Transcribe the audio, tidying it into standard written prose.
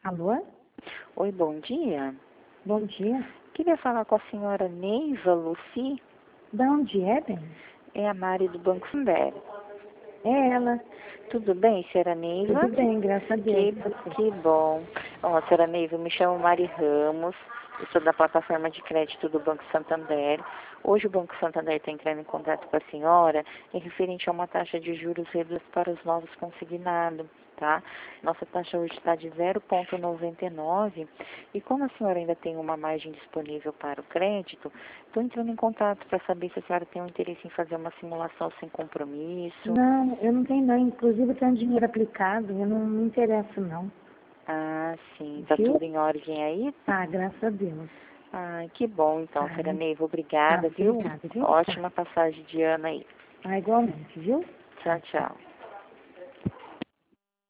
Alô? Oi, bom dia. Bom dia. Queria falar com a senhora Neiva Luci, Da onde é, bem? é a Mari do Banco Santander. É ela. Tudo bem, senhora Neiva? Tudo bem, graças a Deus. Que bom. Ó, senhora Neiva, eu me chamo Mari Ramos, eu sou da plataforma de crédito do Banco Santander. Hoje o Banco Santander está entrando em contato com a senhora em referente a uma taxa de juros reduzida para os novos consignados, tá? Nossa taxa hoje está de 0,99 e como a senhora ainda tem uma margem disponível para o crédito, estou entrando em contato para saber se a senhora tem um interesse em fazer uma simulação sem compromisso. Não, eu não tenho não. Inclusive eu tenho dinheiro aplicado, eu não me interesso não. Ah, sim. Tá Viu? tudo em ordem aí? Tá, graças a Deus. Ai, que bom então, Tá, senhora Neiva. tá, Obrigada, viu? obrigada, viu? Tá. Ótima passagem de ano aí. Ah, igualmente, viu? Tchau, Tá, tchau. tchau.